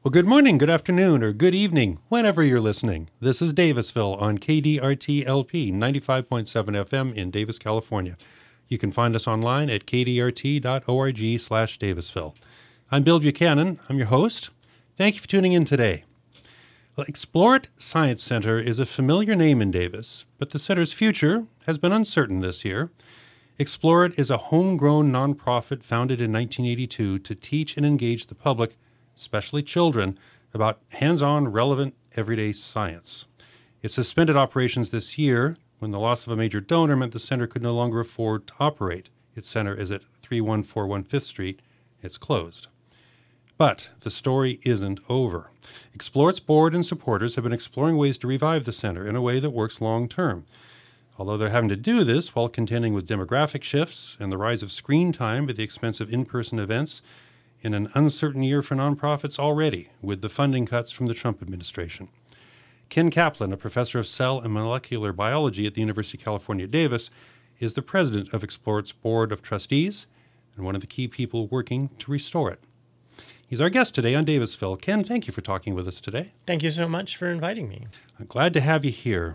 Well, good morning, good afternoon, or good evening, whenever you're listening. This is Davisville on KDRT-LP 95.7 FM in Davis, California. You can find us online at kdrt.org/Davisville. I'm Bill Buchanan. I'm your host. Thank you for tuning in today. Well, Explore It Science Center is a familiar name in Davis, but the center's future has been uncertain this year. Explore It is a homegrown nonprofit founded in 1982 to teach and engage the public, especially children, about hands-on, relevant, everyday science. It suspended operations this year when the loss of a major donor meant the center could no longer afford to operate. Its center is at 3141 5th Street. It's closed. But the story isn't over. Explore It's board and supporters have been exploring ways to revive the center in a way that works long-term. Although they're having to do this while contending with demographic shifts and the rise of screen time at the expense of in-person events, in an uncertain year for nonprofits already, with the funding cuts from the Trump administration. Ken Kaplan, a professor of cell and molecular biology at the University of California, Davis, is the president of Explore It's Board of Trustees and one of the key people working to restore it. He's our guest today on Davisville. Ken, thank you for talking with us today. Thank you so much for inviting me. I'm glad to have you here.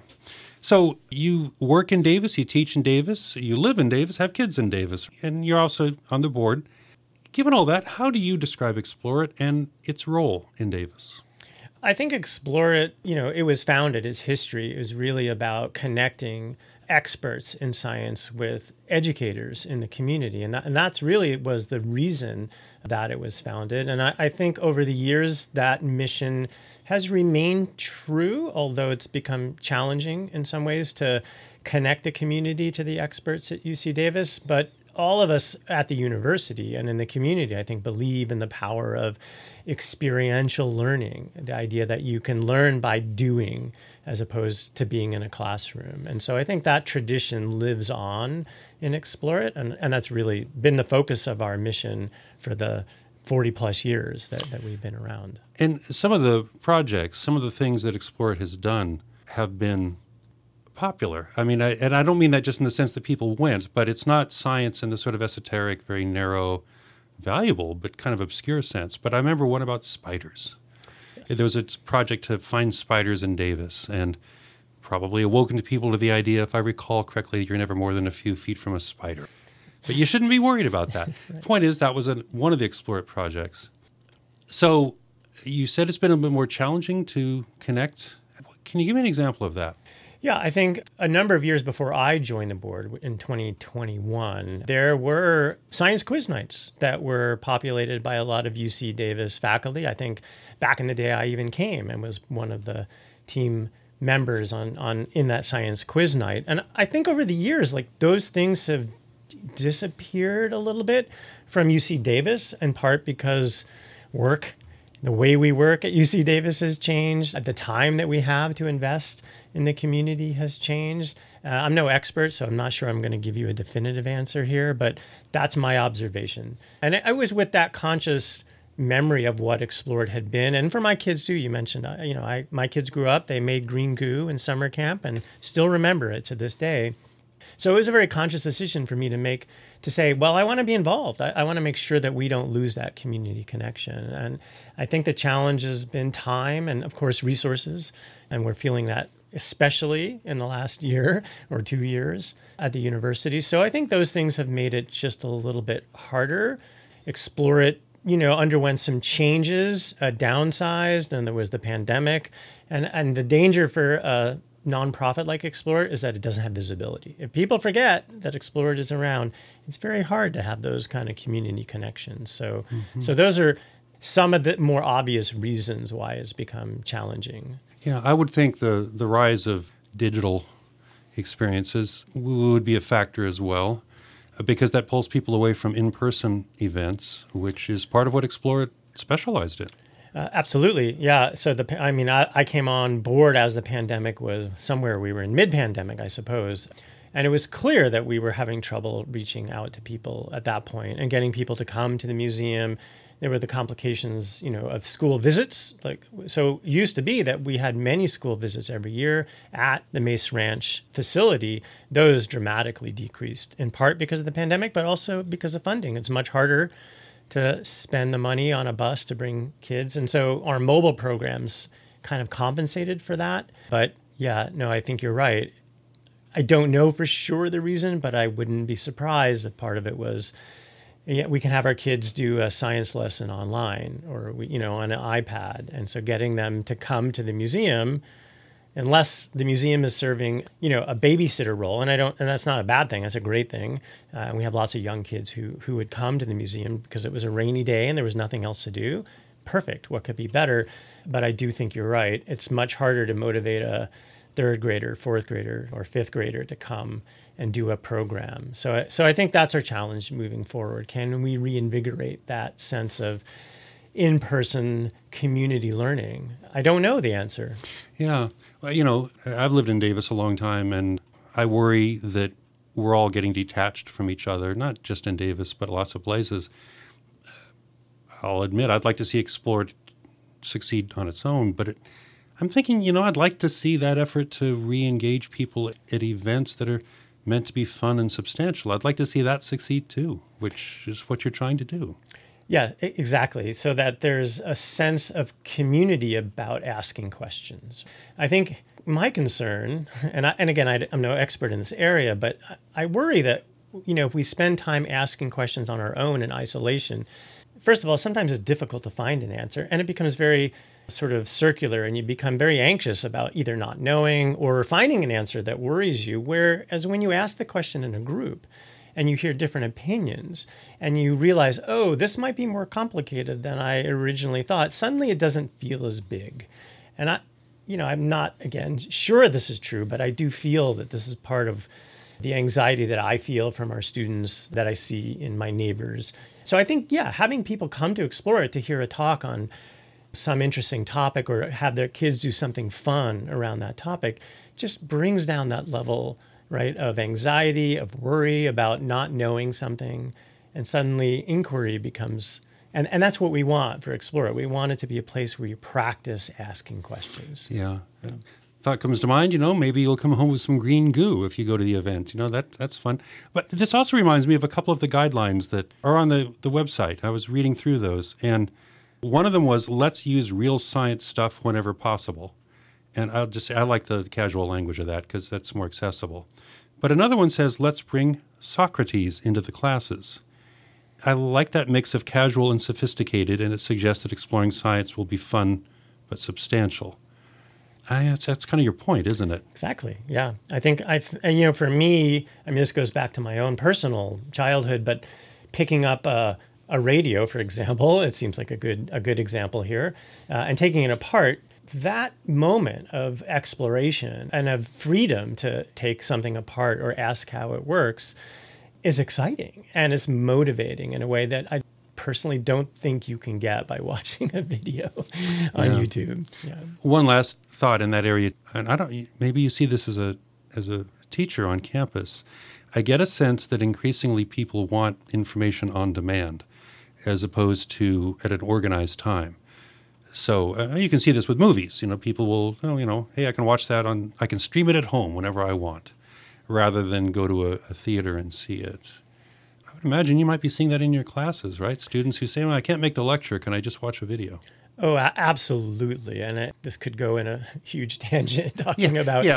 So you work in Davis, you teach in Davis, you live in Davis, have kids in Davis, and you're also on the board. Given all that, how do you describe Explore It and its role in Davis? I think Explore It, it was founded, its history is really about connecting experts in science with educators in the community. And that's really was the reason that it was founded. And I think over the years, that mission has remained true, although it's become challenging in some ways to connect the community to the experts at UC Davis. But all of us at the university and in the community, I think, believe in the power of experiential learning, the idea that you can learn by doing as opposed to being in a classroom. And so I think that tradition lives on in Explore It, and that's really been the focus of our mission for the 40 plus years that we've been around. And some of the projects, some of the things that Explore It has done have been popular. I mean, I don't mean that just in the sense that people went, but it's not science in the sort of esoteric, very narrow, valuable, but kind of obscure sense. But I remember one about spiders. Yes. There was a project to find spiders in Davis, and probably awoken people to the idea, if I recall correctly, you're never more than a few feet from a spider. But you shouldn't be worried about that. Right. The point is, that was one of the Explore It projects. So you said it's been a bit more challenging to connect. Can you give me an example of that? Yeah, I think a number of years before I joined the board in 2021, there were science quiz nights that were populated by a lot of UC Davis faculty. I think back in the day I even came and was one of the team members in that science quiz night. And I think over the years, those things have disappeared a little bit from UC Davis, in part because the way we work at UC Davis has changed. The time that we have to invest in the community has changed. I'm no expert, so I'm not sure I'm going to give you a definitive answer here, but that's my observation. And I was with that conscious memory of what Explore It had been. And for my kids too, you mentioned, my kids grew up, they made green goo in summer camp and still remember it to this day. So it was a very conscious decision for me to say, well, I want to be involved. I want to make sure that we don't lose that community connection. And I think the challenge has been time and, of course, resources. And we're feeling that especially in the last year or 2 years at the university. So I think those things have made it just a little bit harder. Explore It, underwent some changes, downsized, and there was the pandemic. And the danger for a nonprofit like Explore It is that it doesn't have visibility. If people forget that Explore It is around, it's very hard to have those kind of community connections. So those are some of the more obvious reasons why it's become challenging. Yeah, I would think the rise of digital experiences would be a factor as well, because that pulls people away from in-person events, which is part of what Explore It specialized in. Absolutely. Yeah. So I came on board as the pandemic was somewhere. We were in mid-pandemic, I suppose. And it was clear that we were having trouble reaching out to people at that point and getting people to come to the museum. There were the complications, of school visits. So it used to be that we had many school visits every year at the Mace Ranch facility. Those dramatically decreased, in part because of the pandemic, but also because of funding. It's much harder to spend the money on a bus to bring kids. And so our mobile programs kind of compensated for that. But yeah, no, I think you're right. I don't know for sure the reason, but I wouldn't be surprised if part of it was, yeah, we can have our kids do a science lesson online or on an iPad. And so getting them to come to the museum, unless the museum is serving, a babysitter role, and that's not a bad thing. That's a great thing. And we have lots of young kids who would come to the museum because it was a rainy day and there was nothing else to do. Perfect. What could be better? But I do think you're right. It's much harder to motivate a third grader, fourth grader, or fifth grader to come and do a program. So I think that's our challenge moving forward. Can we reinvigorate that sense of in-person community learning? I don't know the answer. Yeah. Well, I've lived in Davis a long time, and I worry that we're all getting detached from each other, not just in Davis, but lots of places. I'll admit I'd like to see Explore succeed on its own, but I'm thinking, I'd like to see that effort to re-engage people at events that are meant to be fun and substantial. I'd like to see that succeed too, which is what you're trying to do. Yeah, exactly. So that there's a sense of community about asking questions. I think my concern, and again, I'm no expert in this area, but I worry that, if we spend time asking questions on our own in isolation, first of all, sometimes it's difficult to find an answer, and it becomes very sort of circular, and you become very anxious about either not knowing or finding an answer that worries you. Whereas when you ask the question in a group and you hear different opinions and you realize, oh, this might be more complicated than I originally thought, suddenly it doesn't feel as big. And I'm not, again, sure this is true, but I do feel that this is part of the anxiety that I feel from our students, that I see in my neighbors. So I think, having people come to Explore It to hear a talk on some interesting topic or have their kids do something fun around that topic just brings down that level, right, of anxiety, of worry about not knowing something. And suddenly inquiry becomes, and that's what we want for Explore It. We want it to be a place where you practice asking questions. Yeah. Thought comes to mind, maybe you'll come home with some green goo if you go to the event. That's fun. But this also reminds me of a couple of the guidelines that are on the website. I was reading through those, and one of them was, let's use real science stuff whenever possible. And I like the casual language of that because that's more accessible. But another one says, let's bring Socrates into the classes. I like that mix of casual and sophisticated, and it suggests that exploring science will be fun but substantial. That's kind of your point, isn't it? Exactly. Yeah. I think for me, this goes back to my own personal childhood, but picking up a radio, for example, it seems like a good example here, and taking it apart, that moment of exploration and of freedom to take something apart or ask how it works is exciting and it's motivating in a way that I personally don't think you can get by watching a video on YouTube. Yeah. One last thought in that area, and maybe you see this as a teacher on campus. I get a sense that increasingly people want information on demand as opposed to at an organized time. So you can see this with movies. People will, hey, I can watch that I can stream it at home whenever I want, rather than go to a theater and see it. I would imagine you might be seeing that in your classes, right? Students who say, well, I can't make the lecture, can I just watch a video? Oh, absolutely. And this could go in a huge tangent talking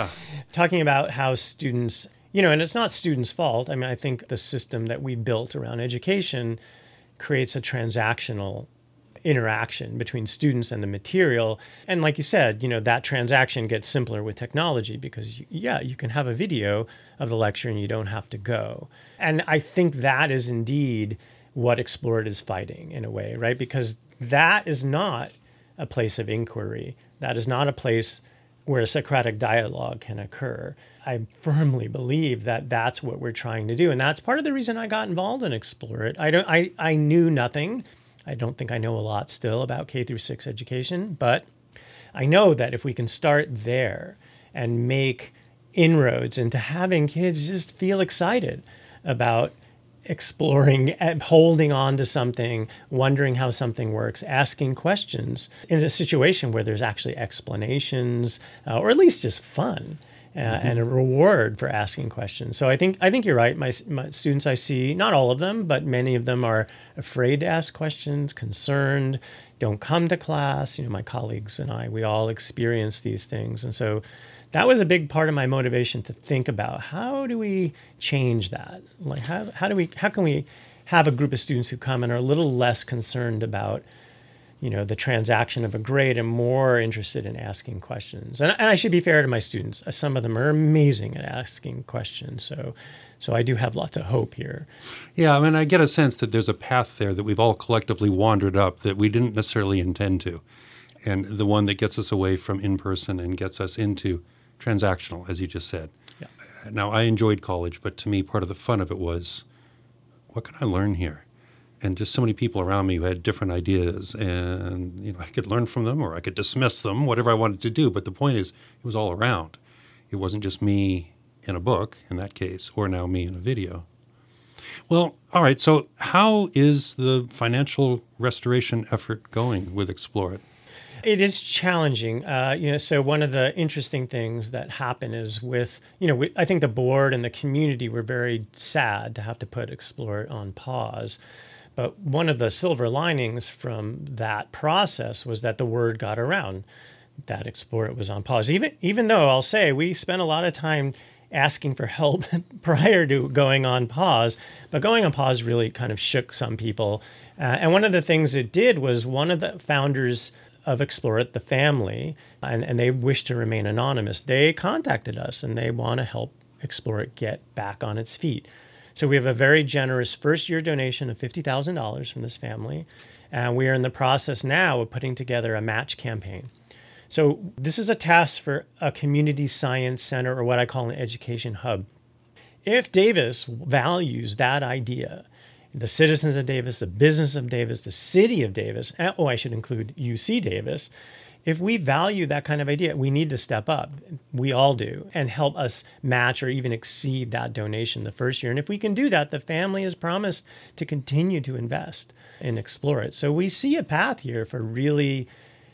about how students, and it's not students' fault. I think the system that we built around education creates a transactional interaction between students and the material. And like you said, that transaction gets simpler with technology because, you can have a video of the lecture and you don't have to go. And I think that is indeed what Explore It is fighting in a way, right? Because that is not a place of inquiry. That is not a place where a Socratic dialogue can occur. I firmly believe that that's what we're trying to do. And that's part of the reason I got involved in Explore It. I knew nothing. I don't think I know a lot still about K through 6 education, but I know that if we can start there and make inroads into having kids just feel excited about exploring, holding on to something, wondering how something works, asking questions in a situation where there's actually explanations or at least just fun. and a reward for asking questions. So I think you're right. My students I see, not all of them, but many of them are afraid to ask questions, concerned, don't come to class. My colleagues and I, we all experience these things. And so that was a big part of my motivation to think about how do we change that? Like how can we have a group of students who come and are a little less concerned about the transaction of a grade and more interested in asking questions. And I should be fair to my students. Some of them are amazing at asking questions. So I do have lots of hope here. Yeah, I get a sense that there's a path there that we've all collectively wandered up that we didn't necessarily intend to. And the one that gets us away from in-person and gets us into transactional, as you just said. Yeah. Now, I enjoyed college, but to me, part of the fun of it was, what can I learn here? And just so many people around me who had different ideas, and I could learn from them or I could dismiss them, whatever I wanted to do. But the point is, it was all around. It wasn't just me in a book, in that case, or now me in a video. Well, all right. So how is the financial restoration effort going with Explore It? It is challenging. So one of the interesting things that happen is I think the board and the community were very sad to have to put Explore It on pause. But one of the silver linings from that process was that the word got around that Explore It was on pause. Even though I'll say we spent a lot of time asking for help prior to going on pause, but going on pause really kind of shook some people. And one of the things it did was one of the founders of Explore It, the family, and they wish to remain anonymous, they contacted us and they want to help Explore It get back on its feet. So we have a very generous first-year donation of $50,000 from this family, and we are in the process now of putting together a match campaign. So this is a task for a community science center, or what I call an education hub. If Davis values that idea, the citizens of Davis, the business of Davis, the city of Davis, I should include UC Davis, if we value that kind of idea, we need to step up. We all do, and help us match or even exceed that donation the first year. And if we can do that, the family has promised to continue to invest and Explore It. So we see a path here for really,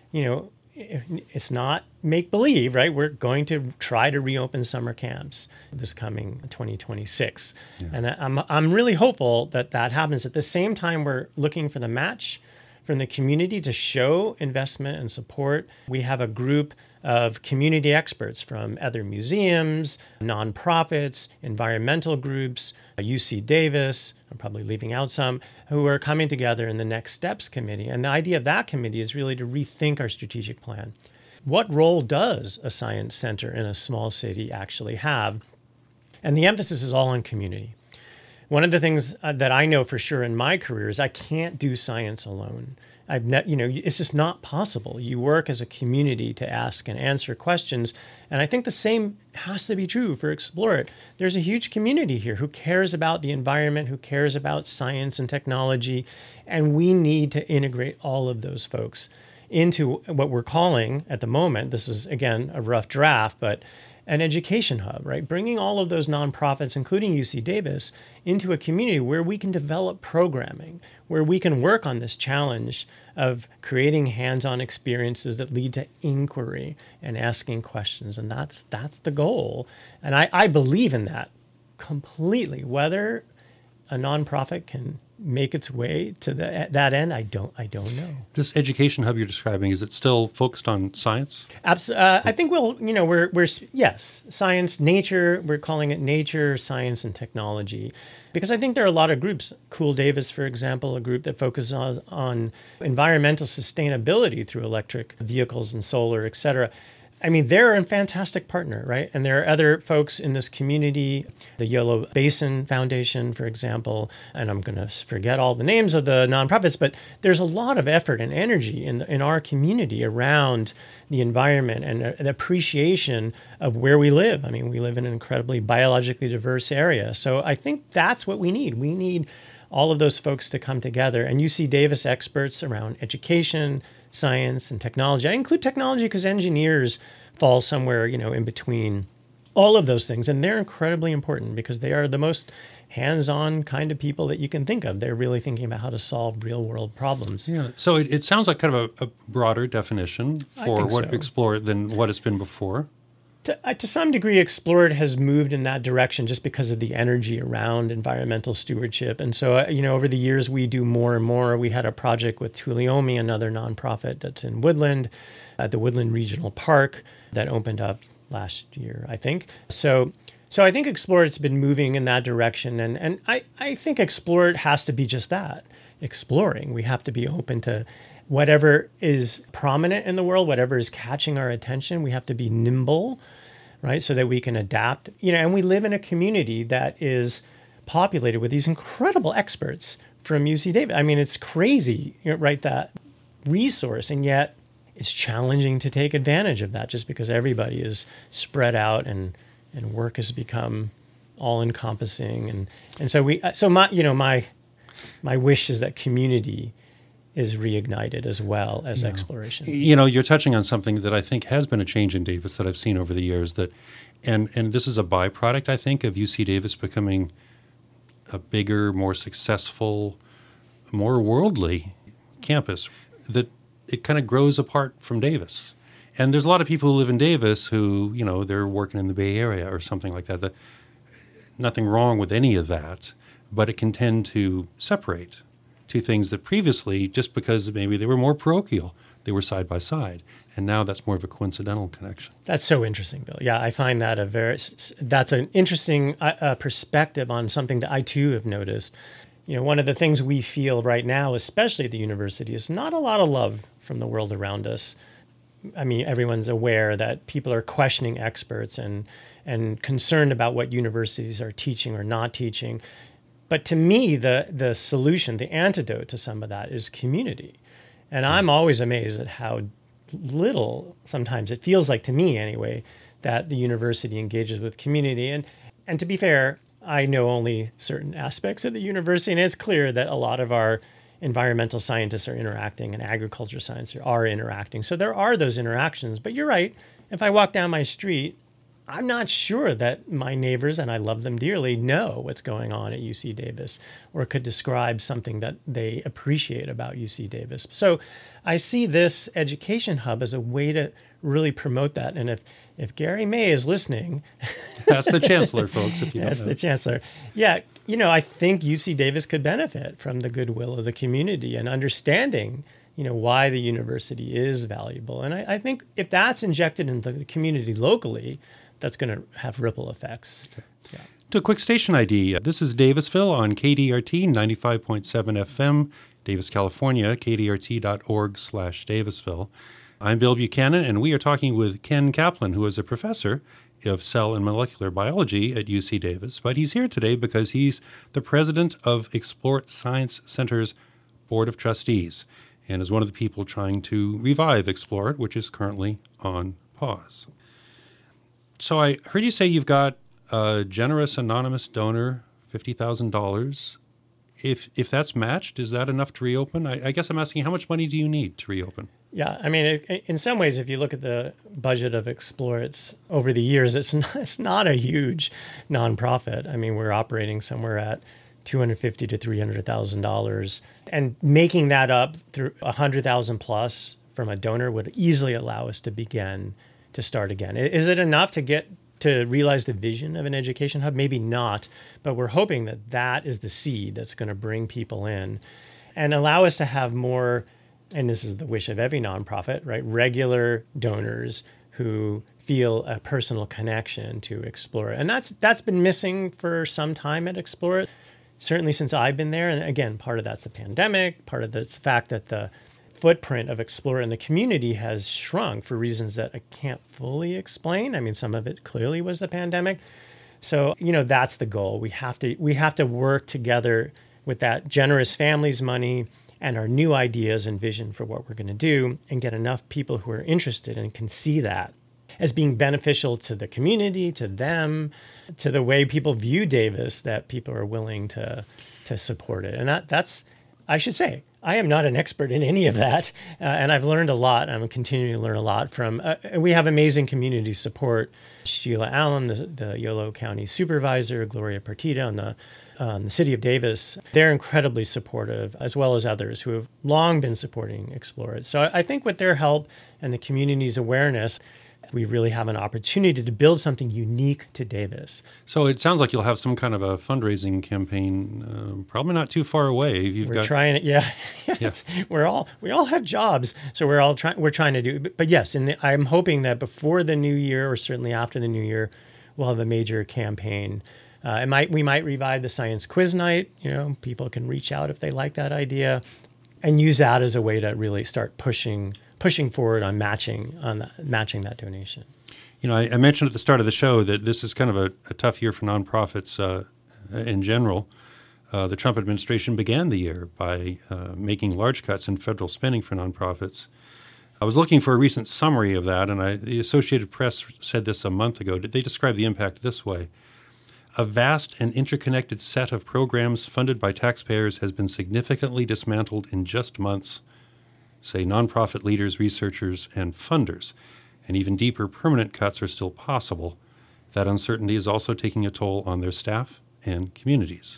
it's not make-believe, right? We're going to try to reopen summer camps this coming 2026. Yeah. And I'm really hopeful that happens. At the same time, we're looking for the match from the community to show investment and support. We have a group of community experts from other museums, nonprofits, environmental groups, UC Davis, I'm probably leaving out some, who are coming together in the Next Steps Committee. And the idea of that committee is really to rethink our strategic plan. What role does a science center in a small city actually have? And the emphasis is all on community. One of the things that I know for sure in my career is I can't do science alone. It's just not possible. You work as a community to ask and answer questions. And I think the same has to be true for Explore It. There's a huge community here who cares about the environment, who cares about science and technology. And we need to integrate all of those folks into what we're calling at the moment, this is, again, a rough draft, but an education hub, right? Bringing all of those nonprofits, including UC Davis, into a community where we can develop programming, where we can work on this challenge of creating hands-on experiences that lead to inquiry and asking questions. And that's the goal. And I believe in that completely. Whether a nonprofit can make its way to that end, I don't know. This education hub you're describing, is it still focused on science? I think we're yes, science, nature. We're calling it nature, science, and technology, because I think there are a lot of groups. Cool Davis, for example, a group that focuses on environmental sustainability through electric vehicles and solar, et cetera. I mean, they're a fantastic partner, right? And there are other folks in this community, the Yellow Basin Foundation, for example, and I'm going to forget all the names of the nonprofits, but there's a lot of effort and energy in our community around the environment and an appreciation of where we live. I mean, we live in an incredibly biologically diverse area. So I think that's what we need. We need all of those folks to come together. And UC Davis experts around education, science, and technology. I include technology because engineers fall somewhere, in between all of those things. And they're incredibly important because they are the most hands-on kind of people that you can think of. They're really thinking about how to solve real-world problems. Yeah. So it sounds like kind of a broader definition for what Explore It than what it's been before. To some degree, Explore It has moved in that direction just because of the energy around environmental stewardship. And so, over the years, we do more and more. We had a project with Tuoliomi, another nonprofit that's in Woodland, at the Woodland Regional Park that opened up last year, I think. So I think Explore It's been moving in that direction. And I think Explore It has to be just that, exploring. We have to be open to whatever is prominent in the world, whatever is catching our attention. We have to be nimble, right? So that we can adapt, and we live in a community that is populated with these incredible experts from UC Davis. I mean, it's crazy, right? That resource. And yet it's challenging to take advantage of that just because everybody is spread out and work has become all encompassing. And so my wish is that community is reignited as well as exploration. You're touching on something that I think has been a change in Davis that I've seen over the years, and this is a byproduct, I think, of UC Davis becoming a bigger, more successful, more worldly campus, that it kind of grows apart from Davis. And there's a lot of people who live in Davis who, they're working in the Bay Area or something like that. Nothing wrong with any of that, but it can tend to separate two things that previously, just because maybe they were more parochial, they were side by side. And now that's more of a coincidental connection. That's so interesting, Bill. Yeah, I find that that's an interesting perspective on something that I too have noticed. One of the things we feel right now, especially at the university, is not a lot of love from the world around us. I mean, everyone's aware that people are questioning experts and concerned about what universities are teaching or not teaching. But to me, the solution, the antidote to some of that is community. And I'm always amazed at how little, sometimes it feels like to me anyway, that the university engages with community. And to be fair, I know only certain aspects of the university, and it's clear that a lot of our environmental scientists are interacting and agriculture scientists are interacting. So there are those interactions. But you're right. If I walk down my street, I'm not sure that my neighbors, and I love them dearly, know what's going on at UC Davis or could describe something that they appreciate about UC Davis. So I see this education hub as a way to really promote that. And if Gary May is listening... That's the chancellor, folks, if you don't know. That's the chancellor. Yeah, I think UC Davis could benefit from the goodwill of the community and understanding why the university is valuable. And I think if that's injected into the community locally, that's going to have ripple effects. Okay. Yeah. To a quick station ID. This is Davisville on KDRT 95.7 FM, Davis, California, kdrt.org/Davisville. I'm Bill Buchanan, and we are talking with Ken Kaplan, who is a professor of cell and molecular biology at UC Davis. But he's here today because he's the president of Explore It Science Center's Board of Trustees and is one of the people trying to revive Explore It, which is currently on pause. So I heard you say you've got a generous anonymous donor, $50,000. If that's matched, is that enough to reopen? I guess I'm asking, how much money do you need to reopen? Yeah, I mean, in some ways, if you look at the budget of Explore It over the years, it's not a huge nonprofit. I mean, we're operating somewhere at $250,000 to $300,000, and making that up through $100,000 plus from a donor would easily allow us to start again. Is it enough to realize the vision of an education hub? Maybe not, but we're hoping that is the seed that's going to bring people in and allow us to have more, and this is the wish of every nonprofit, right? Regular donors who feel a personal connection to Explore It. And that's been missing for some time at Explore It, certainly since I've been there. And again, part of that's the pandemic, part of that's the fact that the footprint of Explore It in the community has shrunk for reasons that I can't fully explain. I mean, some of it clearly was the pandemic. So, that's the goal. We have to work together with that generous family's money and our new ideas and vision for what we're going to do and get enough people who are interested and can see that as being beneficial to the community, to them, to the way people view Davis, that people are willing to support it. And that's, I should say, I am not an expert in any of that, and I've learned a lot. I'm continuing to learn a lot from. We have amazing community support. Sheila Allen, the Yolo County Supervisor, Gloria Partida, and the City of Davis. They're incredibly supportive, as well as others who have long been supporting Explore It. So I think with their help and the community's awareness, we really have an opportunity to build something unique to Davis. So it sounds like you'll have some kind of a fundraising campaign, probably not too far away. We're trying it, yeah. We all have jobs, so we're trying to do. But yes, I'm hoping that before the new year, or certainly after the new year, we'll have a major campaign. We might revive the science quiz night. People can reach out if they like that idea, and use that as a way to really start pushing forward on matching that donation. I mentioned at the start of the show that this is kind of a tough year for nonprofits in general. The Trump administration began the year by making large cuts in federal spending for nonprofits. I was looking for a recent summary of that, and the Associated Press said this a month ago. They described the impact this way. A vast and interconnected set of programs funded by taxpayers has been significantly dismantled in just months, say nonprofit leaders, researchers, and funders. And even deeper permanent cuts are still possible. That uncertainty is also taking a toll on their staff and communities.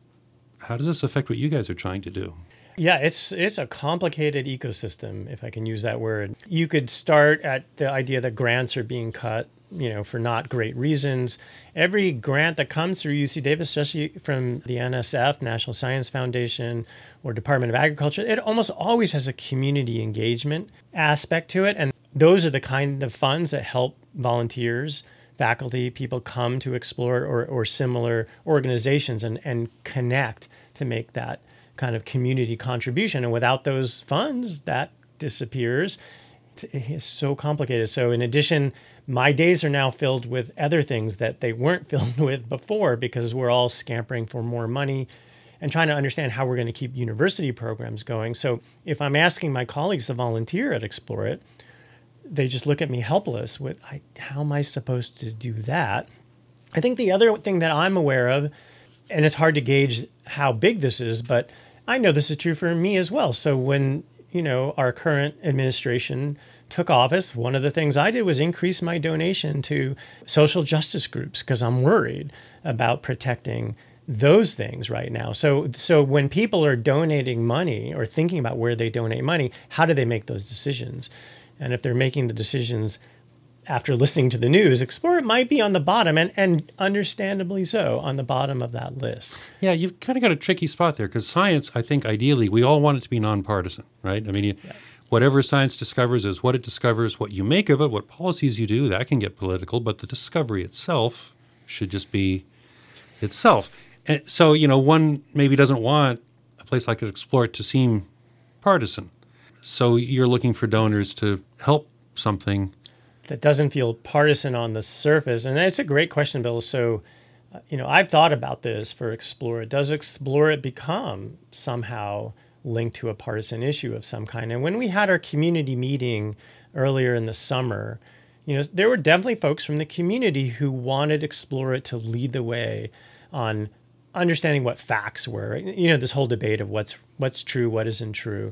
How does this affect what you guys are trying to do? Yeah, it's a complicated ecosystem, if I can use that word. You could start at the idea that grants are being cut, for not great reasons. Every grant that comes through UC Davis, especially from the NSF, National Science Foundation, or Department of Agriculture, it almost always has a community engagement aspect to it. And those are the kind of funds that help volunteers, faculty, people come to Explore or similar organizations and connect to make that kind of community contribution. And without those funds, that disappears. It's so complicated. So in addition, my days are now filled with other things that they weren't filled with before, because we're all scampering for more money and trying to understand how we're going to keep university programs going. So if I'm asking my colleagues to volunteer at Explore It, they just look at me helpless with, how am I supposed to do that? I think the other thing that I'm aware of, and it's hard to gauge how big this is, but I know this is true for me as well. So when our current administration took office, one of the things I did was increase my donation to social justice groups, because I'm worried about protecting those things right now. So when people are donating money or thinking about where they donate money, how do they make those decisions? And if they're making the decisions after listening to the news, Explore It might be on the bottom, and understandably so, on the bottom of that list. Yeah, you've kind of got a tricky spot there, because science, I think ideally, we all want it to be nonpartisan, right? I mean, whatever science discovers is what it discovers. What you make of it, what policies you do, that can get political, but the discovery itself should just be itself. And so, one maybe doesn't want a place like Explore It to seem partisan. So you're looking for donors to help something that doesn't feel partisan on the surface. And it's a great question, Bill. So, I've thought about this for Explore It. Does Explore It become somehow linked to a partisan issue of some kind? And when we had our community meeting earlier in the summer, there were definitely folks from the community who wanted Explore It to lead the way on understanding what facts were. This whole debate of what's true, what isn't true.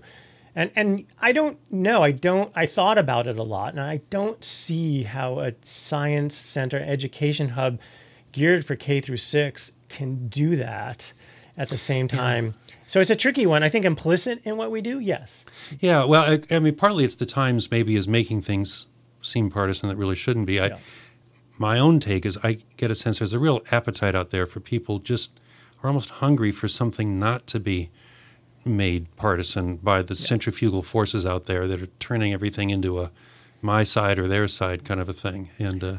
And I don't know. I thought about it a lot, and I don't see how a science center education hub geared for K through 6 can do that at the same time. Yeah. So it's a tricky one. I think implicit in what we do, yes. Yeah, well, I mean, partly it's the Times maybe is making things seem partisan that really shouldn't be. My own take is I get a sense there's a real appetite out there for people just are almost hungry for something not to be made partisan by the centrifugal forces out there that are turning everything into a my side or their side kind of a thing. And,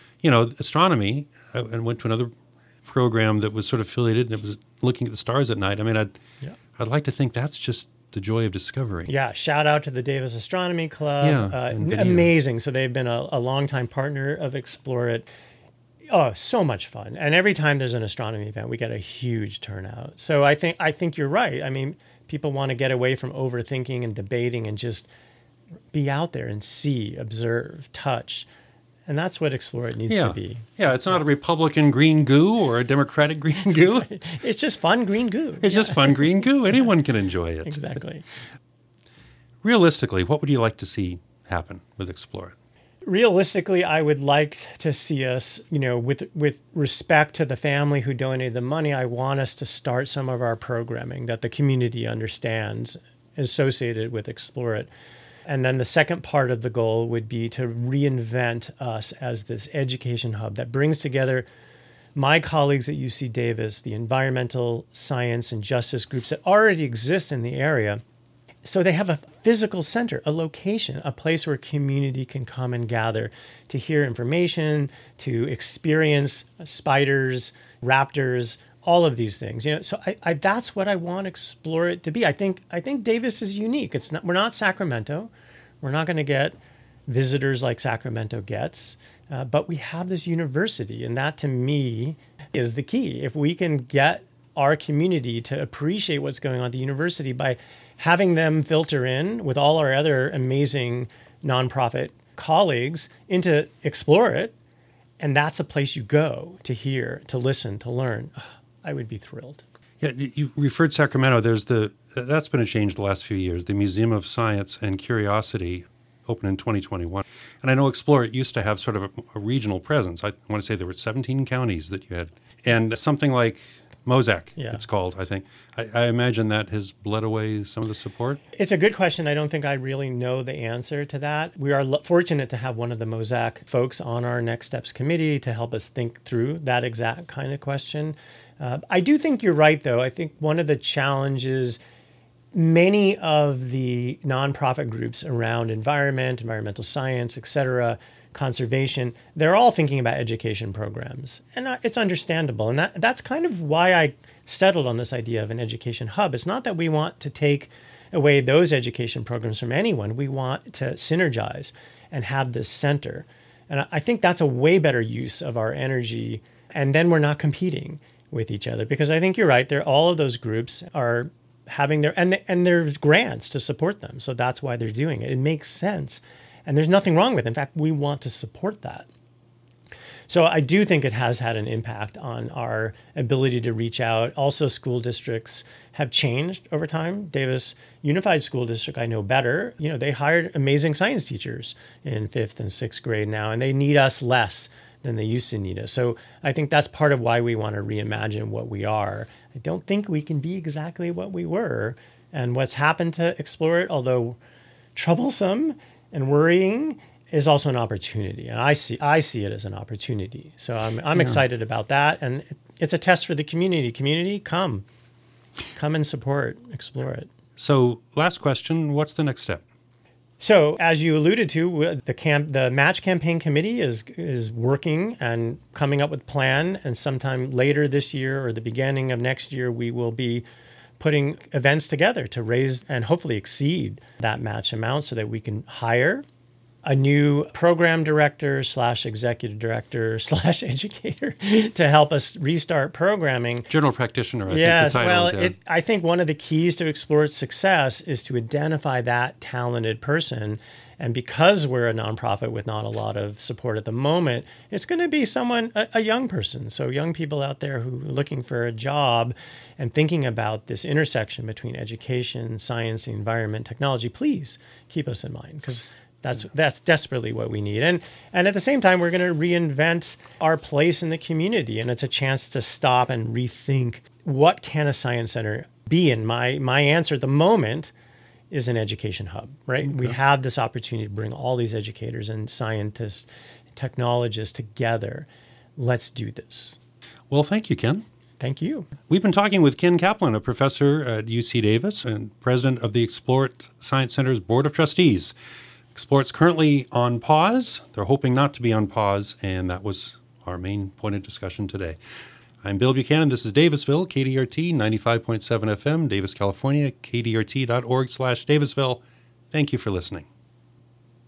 astronomy, I went to another program that was sort of affiliated, and it was looking at the stars at night. I mean, I'd like to think that's just the joy of discovery. Yeah, shout out to the Davis Astronomy Club. Amazing. So they've been a longtime partner of Explore It. Oh, so much fun. And every time there's an astronomy event, we get a huge turnout. So I think you're right. I mean, people want to get away from overthinking and debating and just be out there and see, observe, touch. And that's what Explore It needs to be. Yeah, it's not a Republican green goo or a Democratic green goo. It's just fun green goo. It's just fun green goo. Anyone can enjoy it. Exactly. Realistically, what would you like to see happen with Explore It? Realistically, I would like to see us, with respect to the family who donated the money, I want us to start some of our programming that the community understands associated with Explore It. And then the second part of the goal would be to reinvent us as this education hub that brings together my colleagues at UC Davis, the environmental science and justice groups that already exist in the area. So they have a physical center, a location, a place where community can come and gather to hear information, to experience spiders, raptors, all of these things. So that's what I want Explore It to be. I think Davis is unique. We're not Sacramento. We're not going to get visitors like Sacramento gets, but we have this university, and that to me is the key. If we can get our community to appreciate what's going on at the university by having them filter in with all our other amazing nonprofit colleagues into Explore It, and that's a place you go to hear, to listen, to learn, I would be thrilled. Yeah, you referred Sacramento. That's been a change the last few years. The Museum of Science and Curiosity opened in 2021. And I know Explore It used to have sort of a regional presence. I want to say there were 17 counties that you had. And something like Mosaic, It's called, I think. I imagine that has bled away some of the support. It's a good question. I don't think I really know the answer to that. We are fortunate to have one of the Mosaic folks on our Next Steps committee to help us think through that exact kind of question. I do think you're right, though. I think one of the challenges, many of the nonprofit groups around environment, environmental science, et cetera, conservation, they're all thinking about education programs. And it's understandable. And that's kind of why I settled on this idea of an education hub. It's not that we want to take away those education programs from anyone. We want to synergize and have this center. And I think that's a way better use of our energy. And then we're not competing with each other, because I think you're right. All of those groups are having and there's grants to support them. So that's why they're doing it. It makes sense. And there's nothing wrong with it. In fact, we want to support that. So I do think it has had an impact on our ability to reach out. Also, school districts have changed over time. Davis Unified School District, I know better. They hired amazing science teachers in 5th and 6th grade now, and they need us less than they used to need us. So I think that's part of why we want to reimagine what we are. I don't think we can be exactly what we were. And what's happened to Explore It, although troublesome and worrying, is also an opportunity. And I see it as an opportunity. So I'm excited about that. And it's a test for the community. Community, come and support Explore It. So last question, what's the next step? So as you alluded to, the Match Campaign Committee is working and coming up with a plan. And sometime later this year or the beginning of next year, we will be putting events together to raise and hopefully exceed that match amount so that we can hire a new program director / executive director / educator to help us restart programming. General practitioner, I think the title is. I think one of the keys to Explore Its success is to identify that talented person. And because we're a nonprofit with not a lot of support at the moment, it's going to be a young person. So young people out there who are looking for a job and thinking about this intersection between education, science, the environment, technology, please keep us in mind, because that's desperately what we need. And at the same time, we're going to reinvent our place in the community. And it's a chance to stop and rethink, what can a science center be? And my answer at the moment is an education hub, right? Okay. We have this opportunity to bring all these educators and scientists, technologists together. Let's do this. Well, thank you, Ken. Thank you. We've been talking with Ken Kaplan, a professor at UC Davis and president of the Explore It Science Center's Board of Trustees. Explore It's currently on pause. They're hoping not to be on pause, and that was our main point of discussion today. I'm Bill Buchanan. This is Davisville, KDRT 95.7 FM, Davis, California, kdrt.org/Davisville. Thank you for listening.